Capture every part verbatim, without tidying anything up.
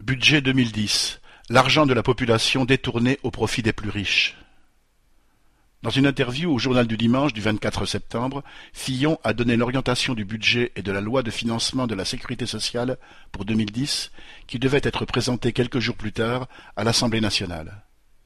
Budget deux mille dix. L'argent de la population détourné au profit des plus riches. Dans une interview au Journal du Dimanche du vingt-quatre septembre, Fillon a donné l'orientation du budget et de la loi de financement de la sécurité sociale pour deux mille dix, qui devait être présentée quelques jours plus tard à l'Assemblée nationale.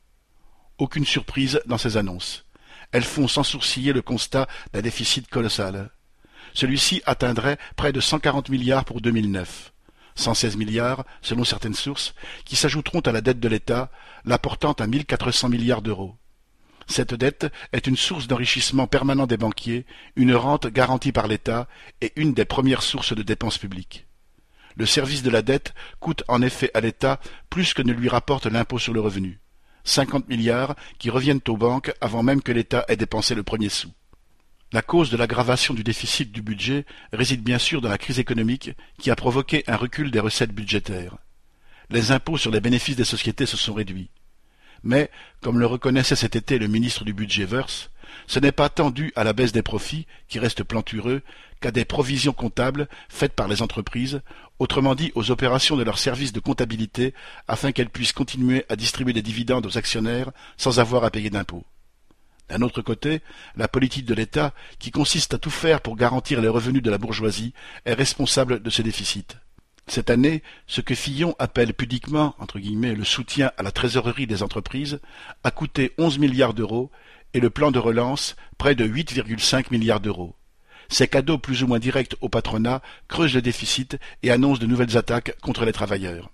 Aucune surprise dans ces annonces. Elles font sans sourciller le constat d'un déficit colossal. Celui-ci atteindrait près de cent quarante milliards pour deux mille neuf. cent seize milliards, selon certaines sources, qui s'ajouteront à la dette de l'État, la portant à mille quatre cents milliards d'euros. Cette dette est une source d'enrichissement permanent des banquiers, une rente garantie par l'État et une des premières sources de dépenses publiques. Le service de la dette coûte en effet à l'État plus que ne lui rapporte l'impôt sur le revenu. cinquante milliards qui reviennent aux banques avant même que l'État ait dépensé le premier sou. La cause de l'aggravation du déficit du budget réside bien sûr dans la crise économique qui a provoqué un recul des recettes budgétaires. Les impôts sur les bénéfices des sociétés se sont réduits. Mais, comme le reconnaissait cet été le ministre du Budget Woerth, ce n'est pas tant dû à la baisse des profits, qui restent plantureux, qu'à des provisions comptables faites par les entreprises, autrement dit aux opérations de leurs services de comptabilité afin qu'elles puissent continuer à distribuer des dividendes aux actionnaires sans avoir à payer d'impôts. D'un autre côté, la politique de l'État, qui consiste à tout faire pour garantir les revenus de la bourgeoisie, est responsable de ce déficit. Cette année, ce que Fillon appelle pudiquement entre guillemets, le soutien à la trésorerie des entreprises a coûté onze milliards d'euros et le plan de relance près de huit virgule cinq milliards d'euros. Ces cadeaux plus ou moins directs au patronat creusent le déficit et annoncent de nouvelles attaques contre les travailleurs.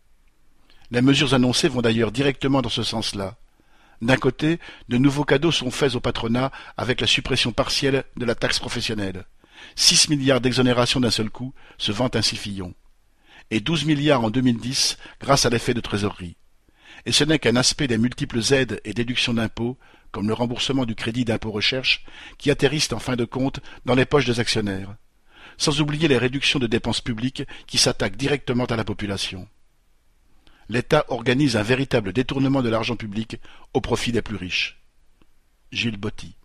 Les mesures annoncées vont d'ailleurs directement dans ce sens-là. D'un côté, de nouveaux cadeaux sont faits au patronat avec la suppression partielle de la taxe professionnelle. Six milliards d'exonération d'un seul coup, se vante ainsi Fillon. Et douze milliards en deux mille dix grâce à l'effet de trésorerie. Et ce n'est qu'un aspect des multiples aides et déductions d'impôts, comme le remboursement du crédit d'impôt recherche, qui atterrissent en fin de compte dans les poches des actionnaires. Sans oublier les réductions de dépenses publiques qui s'attaquent directement à la population. L'État organise un véritable détournement de l'argent public au profit des plus riches. Gilles Botti.